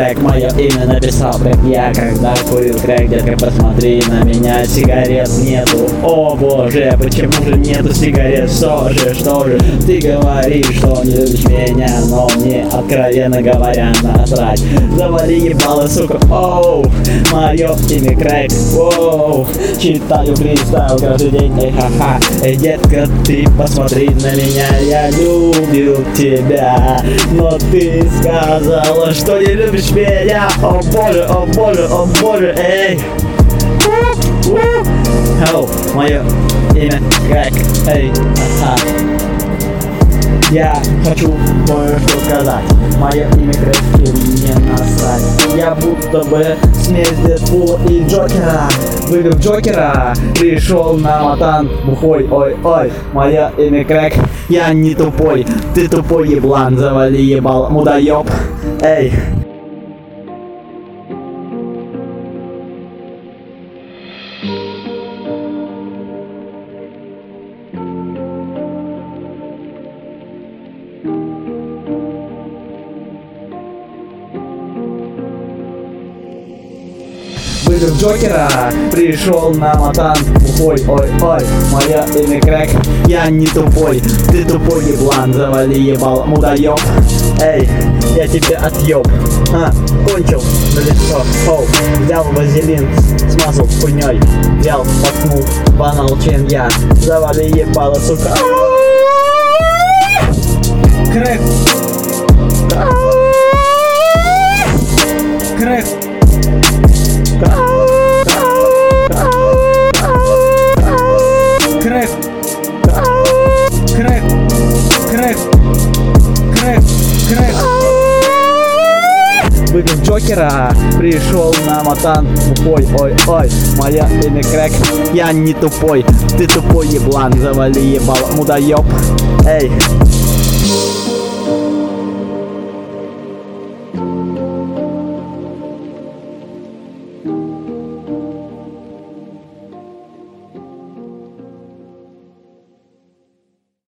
крэк, мое имя написал крэк. Я когда курил крэк, детка, посмотри на меня, сигарет нету. О боже, почему же нету сигарет? Что же, ты говоришь, что не любишь меня, но мне, откровенно говоря, насрать. Завали ебало, сука, оу, мое имя крэк, оу. Читаю фристайл каждый день, эй, ха-ха. Эй, детка, ты посмотри на меня, я любил тебя, но ты сказала, что не любишь меня. О боже, о боже, о боже, эй. Hello, мое имя крэк, эй, ха-ха. Я хочу кое-что сказать. Мое имя крэк, и мне насрать. Я будто бы смесь Дэдпула и Джокера. Выбил Джокера, пришел на матан бухой, ой-ой. Мое имя крэк, я не тупой. Ты тупой еблан, завали ебал, мудоеб. Эй. Выбил Джокера, пришел на матан бухой, ой-ой. Мое имя крэк, я не тупой. Ты тупой еблан, завали ебал, мудоеб. Эй, я тебя отъеб. Кончил на лицо, хоу. Взял вазелин, смазал хуйней. Взял, воткнул, банал, чем я. Завали ебало, сука. Крэк. Крэк. Крэк. Крэк. Крэк. Крэк. Крэк. Выбил Джокера, пришел на матан бухой, ой-ой. Мое имя крэк, я не тупой. Ты тупой еблан, завали ебал, мудоеб. Эй.